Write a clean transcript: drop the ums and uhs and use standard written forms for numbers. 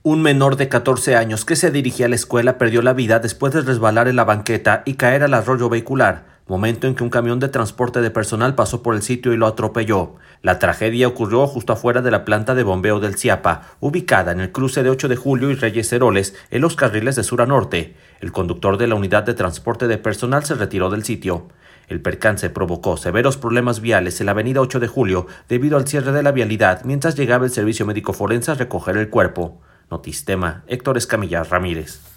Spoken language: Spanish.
Un menor de 14 años que se dirigía a la escuela perdió la vida después de resbalar en la banqueta y caer al arroyo vehicular, momento en que un camión de transporte de personal pasó por el sitio y lo atropelló. La tragedia ocurrió justo afuera de la planta de bombeo del Ciapa, ubicada en el cruce de 8 de Julio y Reyes Heroles, en los carriles de sur a norte. El conductor de la unidad de transporte de personal se retiró del sitio. El percance provocó severos problemas viales en la avenida 8 de Julio debido al cierre de la vialidad mientras llegaba el servicio médico forense a recoger el cuerpo. Notistema, Héctor Escamilla Ramírez.